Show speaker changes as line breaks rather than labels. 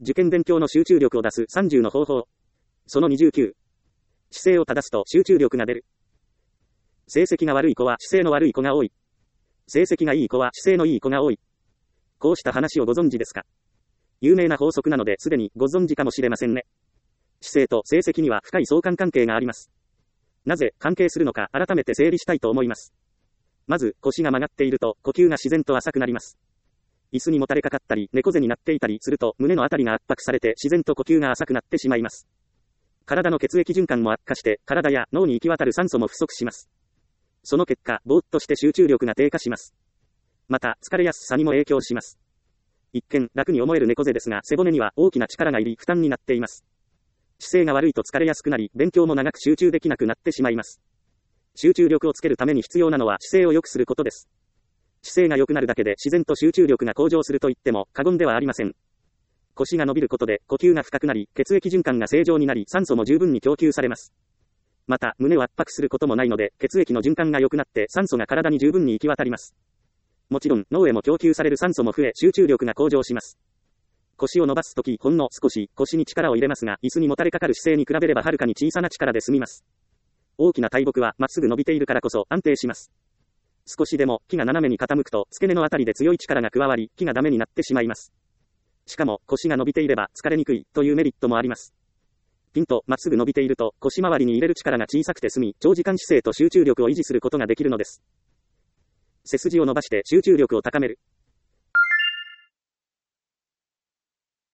受験勉強の集中力を出す30の方法。その29。姿勢を正すと集中力が出る。成績が悪い子は姿勢の悪い子が多い。成績がいい子は姿勢のいい子が多い。こうした話をご存知ですか？有名な法則なのですでにご存知かもしれませんね。姿勢と成績には深い相関関係があります。なぜ関係するのか改めて整理したいと思います。まず、腰が曲がっていると呼吸が自然と浅くなります。椅子にもたれかかったり、猫背になっていたりすると胸のあたりが圧迫されて自然と呼吸が浅くなってしまいます。体の血液循環も悪化して体や脳に行き渡る酸素も不足します。その結果、ぼーっとして集中力が低下します。また、疲れやすさにも影響します。一見、楽に思える猫背ですが、背骨には大きな力がいり、負担になっています。姿勢が悪いと疲れやすくなり、勉強も長く集中できなくなってしまいます。集中力をつけるために必要なのは姿勢を良くすることです。姿勢が良くなるだけで自然と集中力が向上すると言っても過言ではありません。腰が伸びることで呼吸が深くなり、血液循環が正常になり、酸素も十分に供給されます。また、胸を圧迫することもないので、血液の循環が良くなって酸素が体に十分に行き渡ります。もちろん、脳へも供給される酸素も増え、集中力が向上します。腰を伸ばすとき、ほんの少し腰に力を入れますが、椅子にもたれかかる姿勢に比べればはるかに小さな力で済みます。大きな大木はまっすぐ伸びているからこそ安定します。少しでも木が斜めに傾くと付け根のあたりで強い力が加わり、木がダメになってしまいます。しかも腰が伸びていれば疲れにくいというメリットもあります。ピンとまっすぐ伸びていると腰回りに入れる力が小さくて済み、長時間姿勢と集中力を維持することができるのです。背筋を伸ばして集中力を高める。